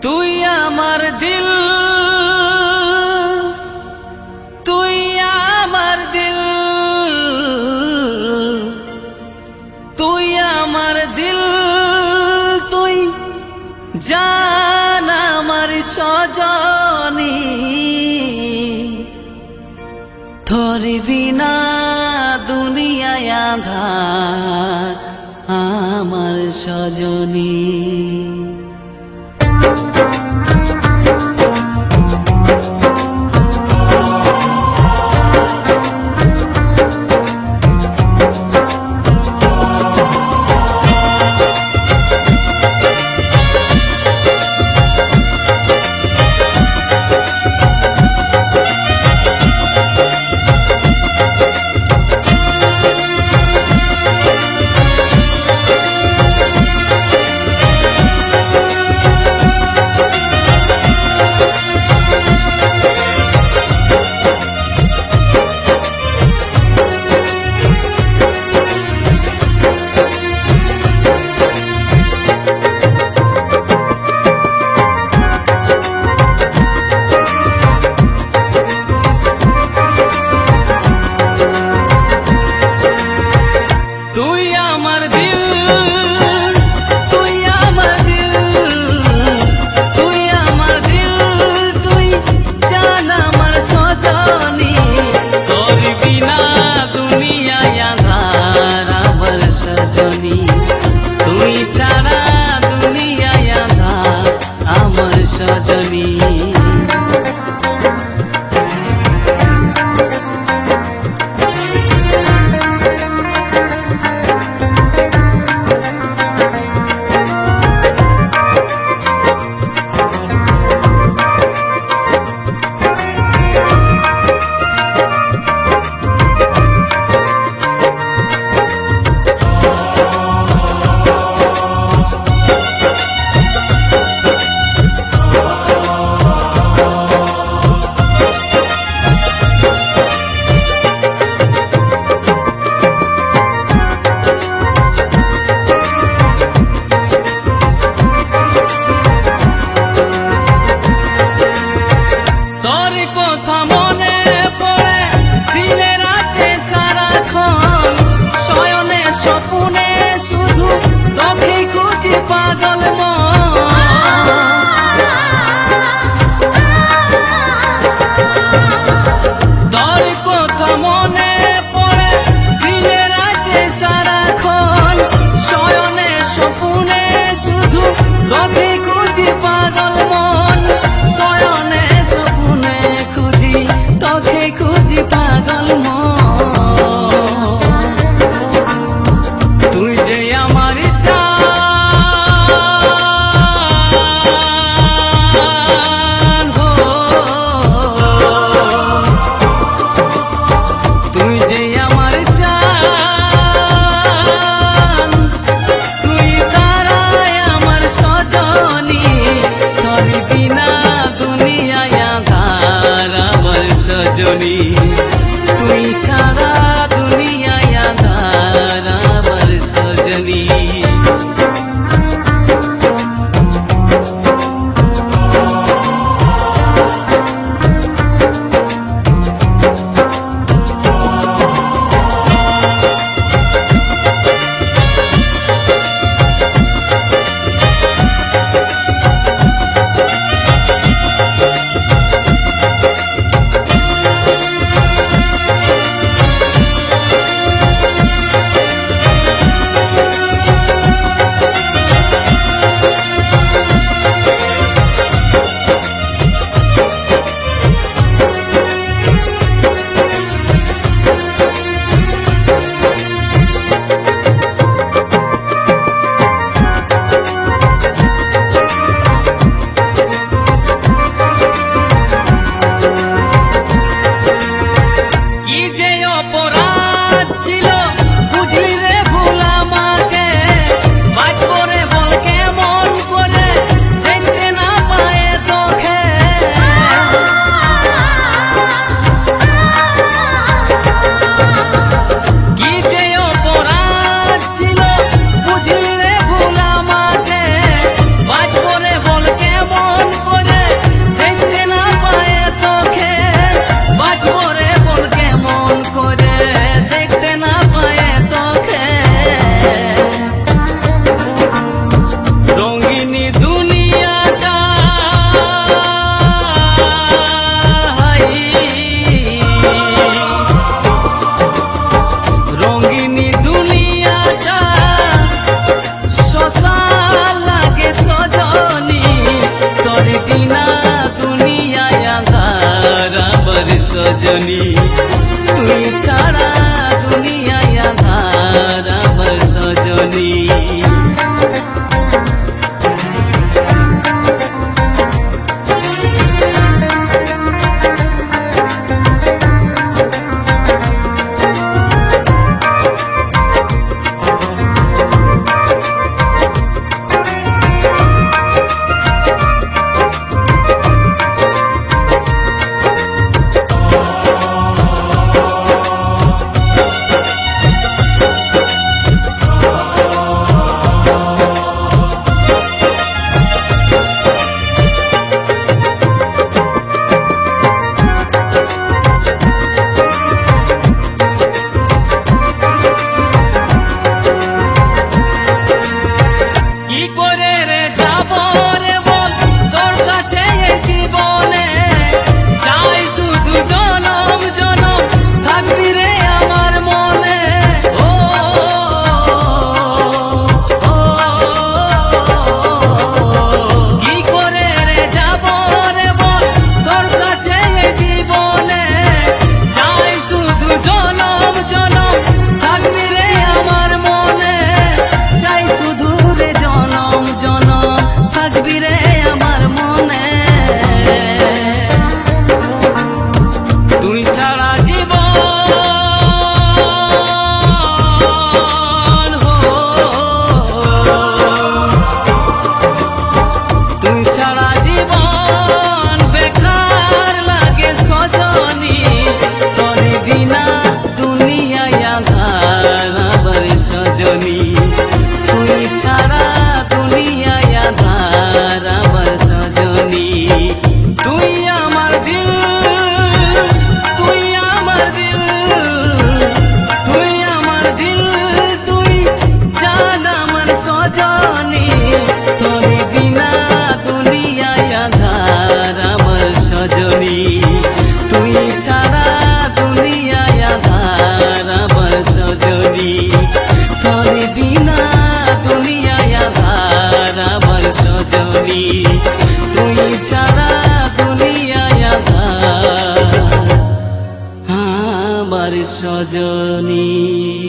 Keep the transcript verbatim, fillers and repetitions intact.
তুই আমার দিল, তুই আমার দিল, তুই আমার দিল, তুই জান আমার সজনী। তোর বিনা দুনিয়ায় আঁধার আমার সজনী। তুই ছাড়া দুনিয়ায় আঁধার আমার সজনী। সজনী তুই ছাড়া দুনিয়ায় আঁধার আমার সজনী। তোর বিনা দুনিয়ায় আঁধার আমার সজনী তুই ছাড়া দুনিয়ায় আঁধার আমার সজনী সজনী তুই ছাড়া দুনিয়ায় আঁধার আমার সজনী তুই আমার দিল তুই আমার দিল তুই আমার দিল তুই জান আমার সজনী তোর বিনা দুনিয়ায় আঁধার আমার সজনী তুই ছাড়া দুনিয়ায় আঁধার আমার সজনী তোর বিনা দুনিয়ায় আঁধার আমার সজনী তুই ছাড়া দুনিয়ায় আঁধার আমার সজনী।